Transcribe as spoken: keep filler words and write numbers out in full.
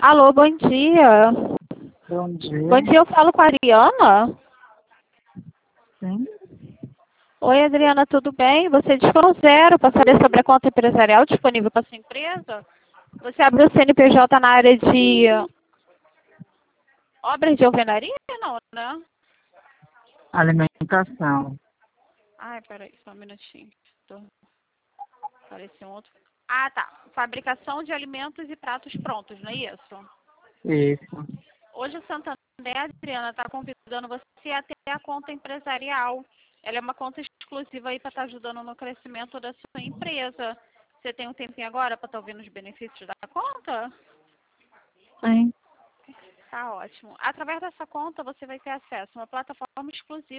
Alô, bom dia. Bom dia. Bom dia, eu falo com a Adriana. Sim. Oi, Adriana, tudo bem? Você discou zero para saber sobre a conta empresarial disponível para sua empresa? Você abriu o C N P J na área de obras de alvenaria? Não, né? Alimentação. Ai, peraí, só um minutinho. Tô... Apareceu um outro. Ah, tá. Fabricação de alimentos e pratos prontos, não é isso? Isso. Hoje o Santander, Adriana, está convidando você a ter a conta empresarial. Ela é uma conta exclusiva aí para estar ajudando no crescimento da sua empresa. Você tem um tempinho agora para estar ouvindo os benefícios da conta? Sim. Tá ótimo. Através dessa conta você vai ter acesso a uma plataforma exclusiva